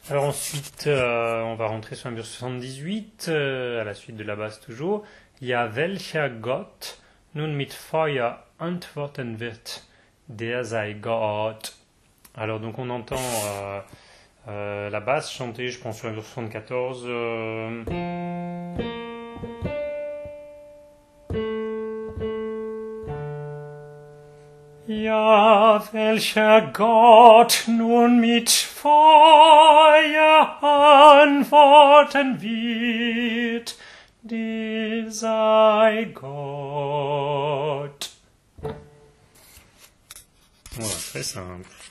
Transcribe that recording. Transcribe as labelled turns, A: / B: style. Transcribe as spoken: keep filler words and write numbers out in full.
A: Alors ensuite, euh, on va rentrer sur la mesure soixante-dix-huit, euh, à la suite de la basse toujours. Ja, welcher Gott nun mit Feuer antworten wird, der sei Gott. Alors donc on entend euh, euh, la basse chanter, je pense sur la mesure soixante-quatorze. Euh... Ja, welcher Gott nun mit Feuer antworten wird, der sei Gott. Voilà, très simple.